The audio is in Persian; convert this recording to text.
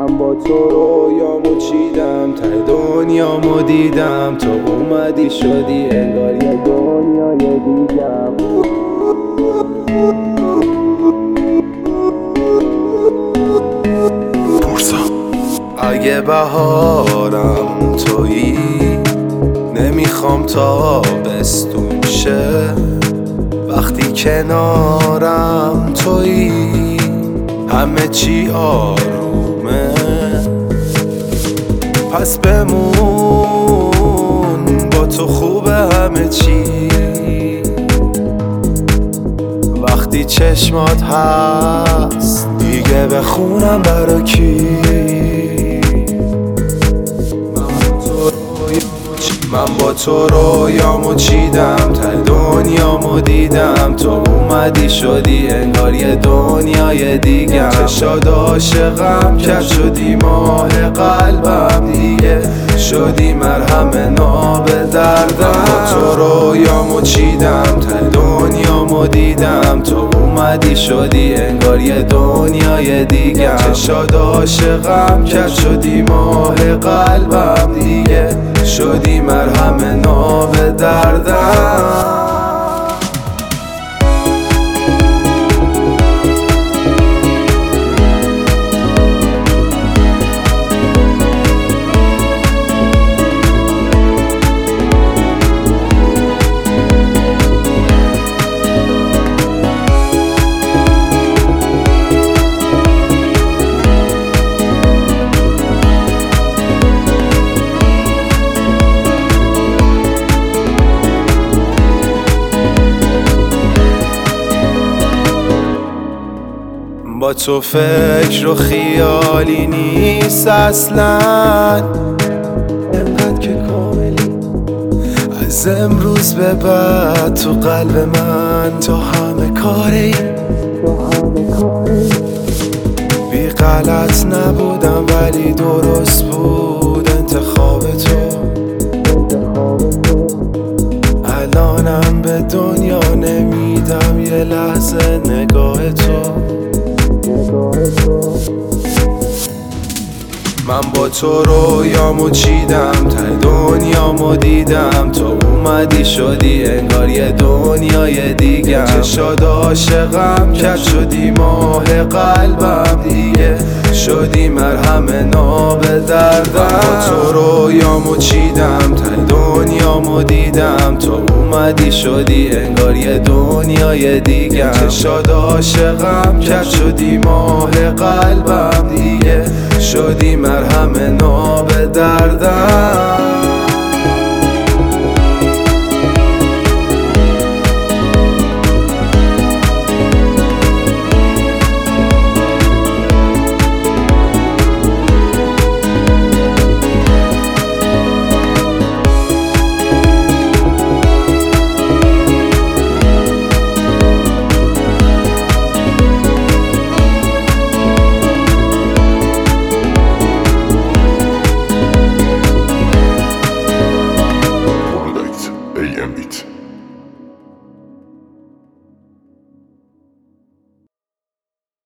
من با تو رویامو چیدم، ته دنیامو دیدم، تو اومدی شدی انگار یه دنیای دیگم. اگه بهارم تویی، نمیخوام تابستون شه. وقتی کنارم تویی، همه چی آرومه. پس بمون، با تو خوبه همه چی. وقتی چشمات هست دیگه بخونم برا کی. من با تو رویامو چیدم، ته دنیامو دیدم، تو اومدی شدی انگار یه دنیای دیگم. چشاد عاشقم کرد شدی ماه قلبم، دیگه شدی مرهم ناب دردم. من با تو رویامو چیدم، ته دنیامو دیدم، تو اومدی شدی انگار یه دنیای دیگم. چشاد عاشقم کرد شدی ماه قلبم، دیگه شدی مرهم ناب دردم. با تو فکر و خیالی نیست اصلا، انقدر که کاملی. از امروز به بعد تو قلب من تو همه کاری. بی غلط نبودم ولی درست بود انتخاب تو. الانم به دنیا نمیدم یه لحظه نگاه تو. من با تو رویامو چیدم، ته دنیامو دیدم، تو اومدی شدی انگار یه دنیای دیگم. چشاد عاشقم کرد شدی ماه قلبم، دیگه شدی مرهم ناب دردم. من با تو رویامو چیدم، ته دنیامو دیدم، تو اومدی شدی انگار یه دنیای دیگم. چشاد عاشقم کرد شدی ماه قلبم، دیگه شدی مرهم ناب دردم.